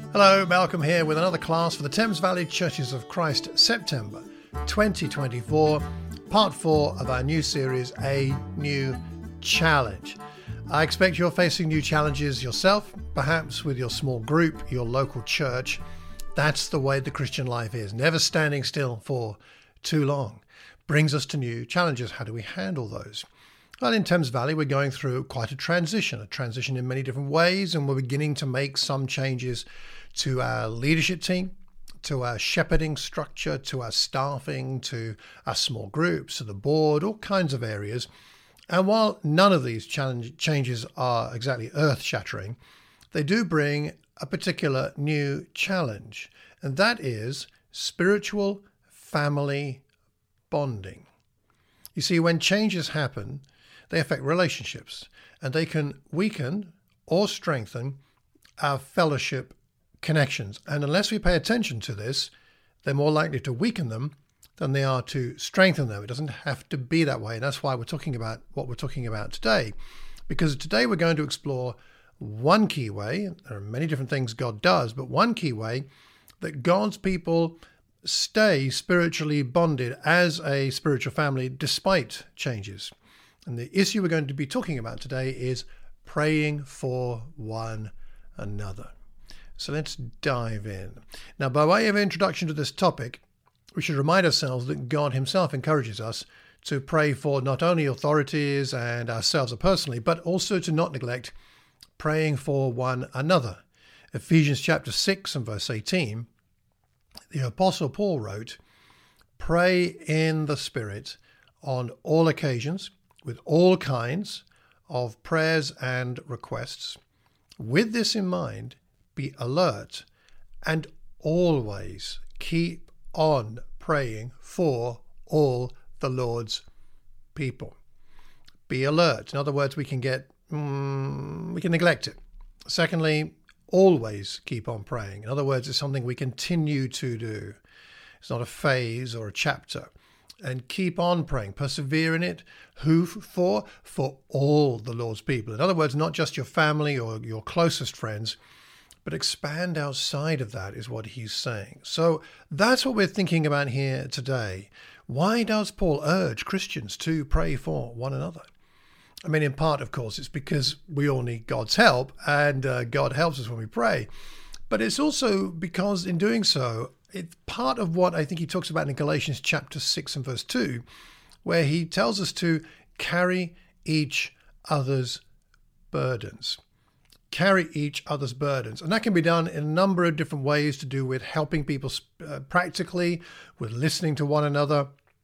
Hello, Malcolm here with another class for the Thames Valley Churches of Christ, September 2024, part 4 of our new series, A New Challenge. I expect you're facing new challenges yourself, perhaps with your small group, your local church. That's the way the Christian life is, never standing still for too long. Brings us to new challenges. How do we handle those? Well, in Thames Valley, we're going through quite a transition in many different ways, and we're beginning to make some changes to our leadership team, to our shepherding structure, to our staffing, to our small groups, to the board, all kinds of areas. And while none of these changes are exactly earth-shattering, they do bring a particular new challenge, and that is spiritual family bonding. You see, when changes happen, they affect relationships, and they can weaken or strengthen our fellowship connections. And unless we pay attention to this, they're more likely to weaken them than they are to strengthen them. It doesn't have to be that way. And that's why we're talking about what we're talking about today. Because today we're going to explore one key way. There are many different things God does, but one key way that God's people stay spiritually bonded as a spiritual family despite changes. And the issue we're going to be talking about today is praying for one another. So let's dive in. Now, by way of introduction to this topic, we should remind ourselves that God himself encourages us to pray for not only authorities and ourselves personally, but also to not neglect praying for one another. Ephesians chapter 6 and verse 18, the Apostle Paul wrote, "Pray in the Spirit on all occasions, with all kinds of prayers and requests. With this in mind, be alert and always keep on praying for all the Lord's people." Be alert. In other words, we can neglect it. Secondly, always keep on praying. In other words, it's something we continue to do. It's not a phase or a chapter. And keep on praying. Persevere in it. Who for? For all the Lord's people. In other words, not just your family or your closest friends, but expand outside of that is what he's saying. So that's what we're thinking about here today. Why does Paul urge Christians to pray for one another? I mean, in part, of course, it's because we all need God's help, and God helps us when we pray. But it's also because in doing so, it's part of what I think he talks about in Galatians chapter 6 and verse 2, where he tells us to carry each other's burdens. Carry each other's burdens. And that can be done in a number of different ways, to do with helping people practically, with listening to one another,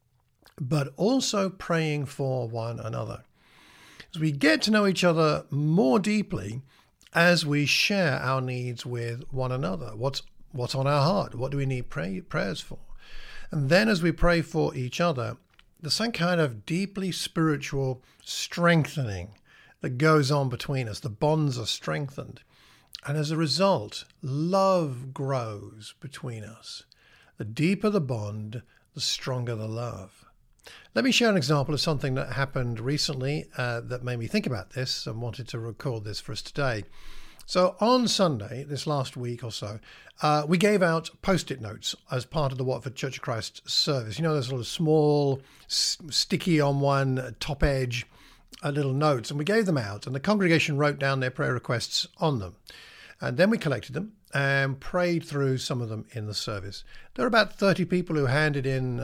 but also praying for one another. As we get to know each other more deeply, as we share our needs with one another, what's on our heart, what do we need prayers for? And then as we pray for each other, there's some kind of deeply spiritual strengthening that goes on between us. The bonds are strengthened. And as a result, love grows between us. The deeper the bond, the stronger the love. Let me share an example of something that happened recently that made me think about this and wanted to record this for us today. So on Sunday, this last week or so, we gave out Post-it notes as part of the Watford Church of Christ service. You know, those sort of small, sticky on one top edge little notes, and we gave them out, and the congregation wrote down their prayer requests on them. And then we collected them and prayed through some of them in the service. There were about 30 people who handed in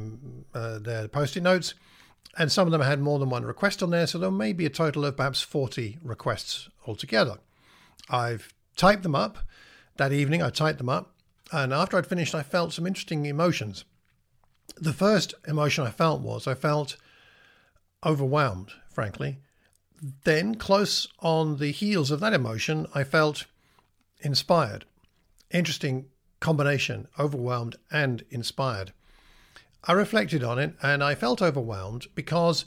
their Post-it notes, and some of them had more than one request on there, so there may be a total of perhaps 40 requests altogether. I've typed them up. That evening I typed them up, and after I'd finished I felt some interesting emotions. The first emotion I felt overwhelmed, frankly. Then, close on the heels of that emotion, I felt inspired. Interesting combination, overwhelmed and inspired. I reflected on it, and I felt overwhelmed because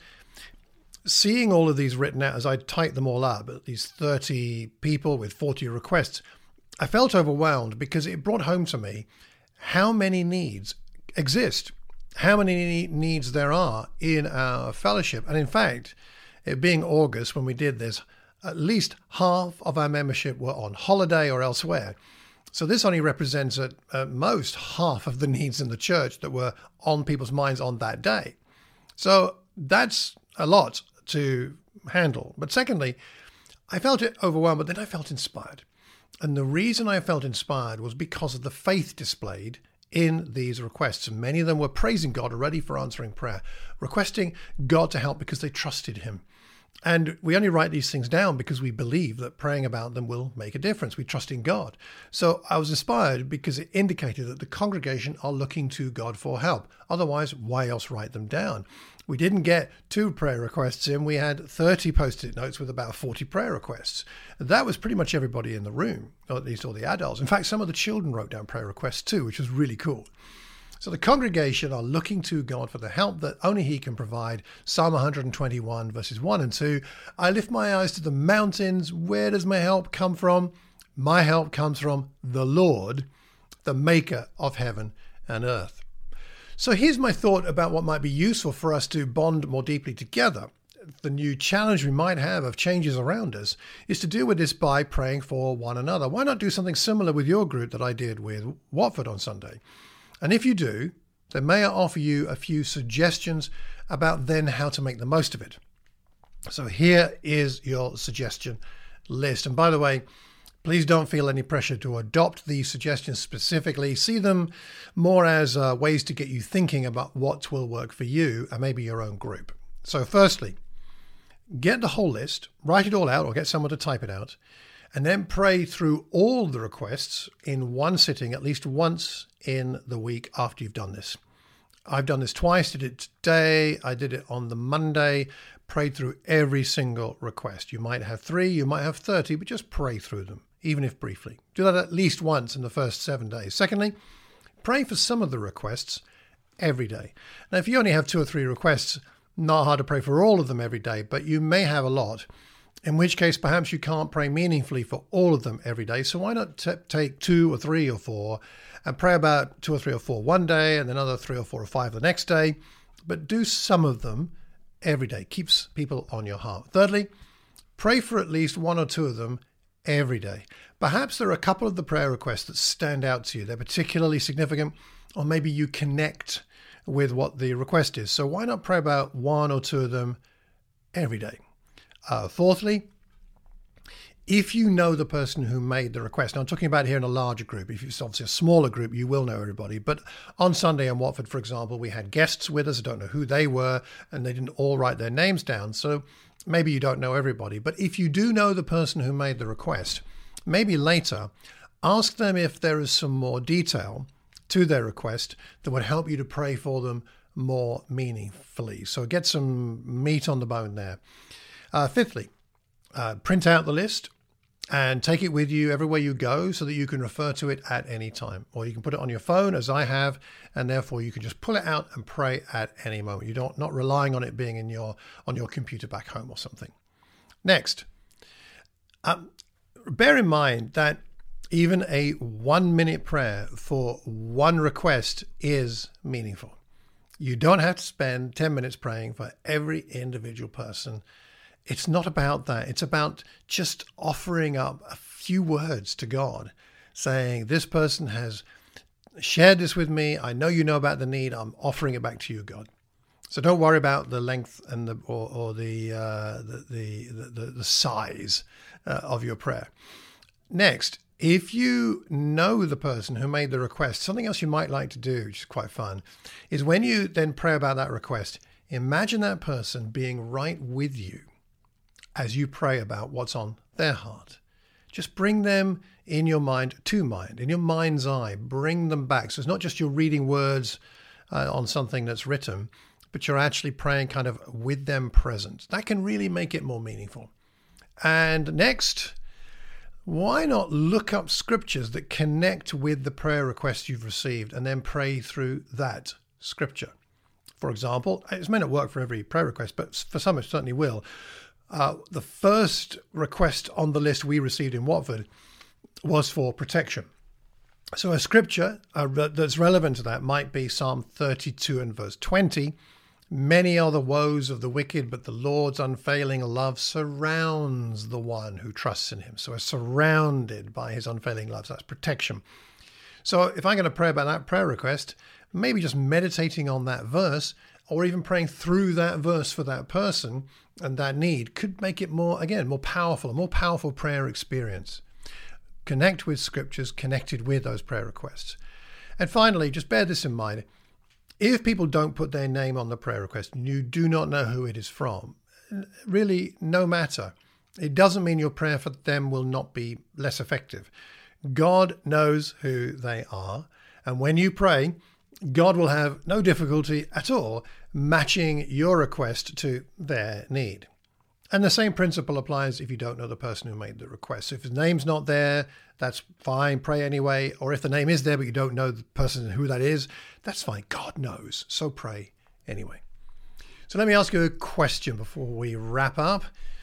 seeing all of these written out as I typed them all up, these 30 people with 40 requests, I felt overwhelmed because it brought home to me how many needs exist, how many needs there are in our fellowship. And in fact, it being August when we did this, at least half of our membership were on holiday or elsewhere. So this only represents at most half of the needs in the church that were on people's minds on that day. So that's a lot to handle. But secondly, I felt it overwhelmed, but then I felt inspired. And the reason I felt inspired was because of the faith displayed in these requests. And many of them were praising God already for answering prayer, requesting God to help because they trusted him. And we only write these things down because we believe that praying about them will make a difference. We trust in God. So I was inspired because it indicated that the congregation are looking to God for help. Otherwise, why else write them down? We didn't get 2 prayer requests in. We had 30 post-it notes with about 40 prayer requests. That was pretty much everybody in the room, or at least all the adults. In fact, some of the children wrote down prayer requests too, which was really cool. So the congregation are looking to God for the help that only he can provide. Psalm 121 verses 1 and 2. I lift my eyes to the mountains. Where does my help come from? My help comes from the Lord, the maker of heaven and earth. So here's my thought about what might be useful for us to bond more deeply together. The new challenge we might have of changes around us is to deal with this by praying for one another. Why not do something similar with your group that I did with Watford on Sunday? And if you do, then may I offer you a few suggestions about then how to make the most of it. So here is your suggestion list. And by the way, please don't feel any pressure to adopt these suggestions specifically. See them more as ways to get you thinking about what will work for you and maybe your own group. So firstly, get the whole list, write it all out or get someone to type it out, and then pray through all the requests in one sitting at least once in the week after you've done this. I've done this twice, did it today, I did it on the Monday, prayed through every single request. You might have 3, you might have 30, but just pray through them, even if briefly. Do that at least once in the first 7 days. Secondly, pray for some of the requests every day. Now, if you only have 2 or 3 requests, not hard to pray for all of them every day, but you may have a lot, in which case perhaps you can't pray meaningfully for all of them every day. So why not take 2 or 3 or 4 and pray about 2 or 3 or 4 one day and another 3 or 4 or 5 the next day, but do some of them every day. Keeps people on your heart. Thirdly, pray for at least 1 or 2 of them every day. Perhaps there are a couple of the prayer requests that stand out to you. They're particularly significant, or maybe you connect with what the request is. So why not pray about 1 or 2 of them every day? Fourthly, if you know the person who made the request, now I'm talking about here in a larger group. If it's obviously a smaller group, you will know everybody. But on Sunday in Watford, for example, we had guests with us. I don't know who they were, and they didn't all write their names down. So maybe you don't know everybody. But if you do know the person who made the request, maybe later, ask them if there is some more detail to their request that would help you to pray for them more meaningfully. So get some meat on the bone there. Fifthly, print out the list and take it with you everywhere you go so that you can refer to it at any time. Or you can put it on your phone, as I have, and therefore you can just pull it out and pray at any moment. You're not relying on it being on your computer back home or something. Next, bear in mind that even a 1-minute prayer for one request is meaningful. You don't have to spend 10 minutes praying for every individual person. It's not about that. It's about just offering up a few words to God, saying, this person has shared this with me. I know you know about the need. I'm offering it back to you, God. So don't worry about the length and the size of your prayer. Next, if you know the person who made the request, something else you might like to do, which is quite fun, is when you then pray about that request, imagine that person being right with you as you pray about what's on their heart. Just bring them in your mind, in your mind's eye, bring them back. So it's not just you're reading words on something that's written, but you're actually praying kind of with them present. That can really make it more meaningful. And next, why not look up scriptures that connect with the prayer request you've received and then pray through that scripture? For example, it may not work for every prayer request, but for some it certainly will. The first request on the list we received in Watford was for protection. So a scripture that's relevant to that might be Psalm 32 and verse 20. Many are the woes of the wicked, but the Lord's unfailing love surrounds the one who trusts in him. So we're surrounded by his unfailing love. So that's protection. So if I'm going to pray about that prayer request, maybe just meditating on that verse, or even praying through that verse for that person and that need, could make it more powerful, a more powerful prayer experience. Connect with scriptures connected with those prayer requests. And finally, just bear this in mind. If people don't put their name on the prayer request and you do not know who it is from, really, no matter. It doesn't mean your prayer for them will not be less effective. God knows who they are. And when you pray, God will have no difficulty at all matching your request to their need. And the same principle applies if you don't know the person who made the request. So if his name's not there, that's fine, pray anyway. Or if the name is there, but you don't know the person who that is, that's fine. God knows, so pray anyway. So let me ask you a question before we wrap up.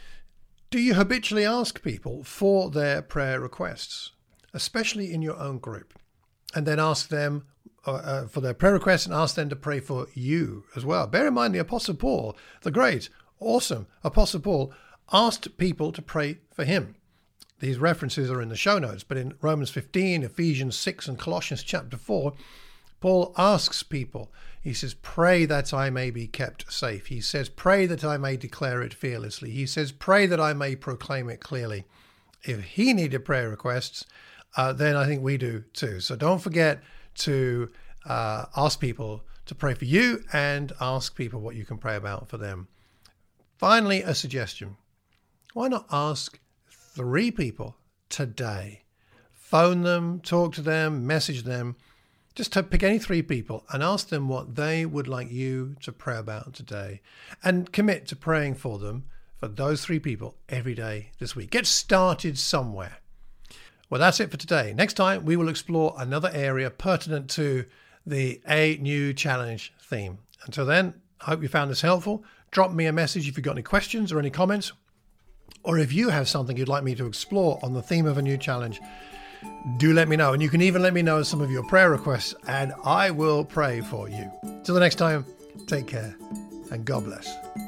Do you habitually ask people for their prayer requests, especially in your own group, and then ask them for their prayer requests and ask them to pray for you as well? Bear in mind the Apostle Paul, the great, awesome Apostle Paul, asked people to pray for him. These references are in the show notes, but in Romans 15, Ephesians 6, and Colossians chapter 4, Paul asks people, he says, pray that I may be kept safe. He says, pray that I may declare it fearlessly. He says, pray that I may proclaim it clearly. If he needed prayer requests, then I think we do too. So don't forget to ask people to pray for you and ask people what you can pray about for them. Finally, a suggestion. Why not ask 3 people today? Phone them, talk to them, message them. Just to pick any 3 people and ask them what they would like you to pray about today. And commit to praying for them, for those 3 people, every day this week. Get started somewhere. Well, that's it for today. Next time, we will explore another area pertinent to the A New Challenge theme. Until then, I hope you found this helpful. Drop me a message if you've got any questions or any comments, or if you have something you'd like me to explore on the theme of a new challenge, do let me know. And you can even let me know some of your prayer requests, and I will pray for you. Till the next time, take care and God bless.